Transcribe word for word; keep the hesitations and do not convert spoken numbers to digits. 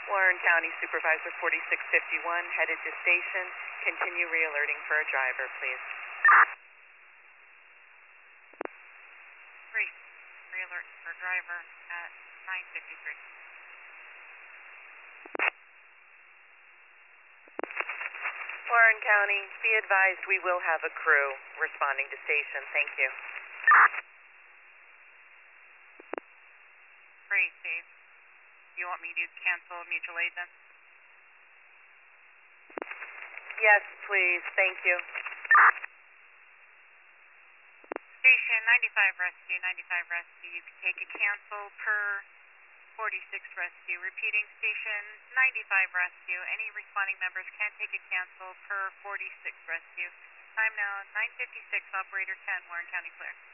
Warren County Supervisor forty-six fifty-one, headed to station. Continue re-alerting for a driver, please. Three, re-alert for driver at nine fifty-three. Warren County, be advised we will have a crew responding to station. Thank you. Three, Steve. You want me to cancel mutual aid then? Yes, please. Thank you. Station ninety-five rescue, ninety-five rescue. You can take a cancel per forty-six rescue. Repeating, station ninety-five rescue. Any responding members can take a cancel per forty-six rescue. Time now nine fifty-six, operator ten, Warren County clear.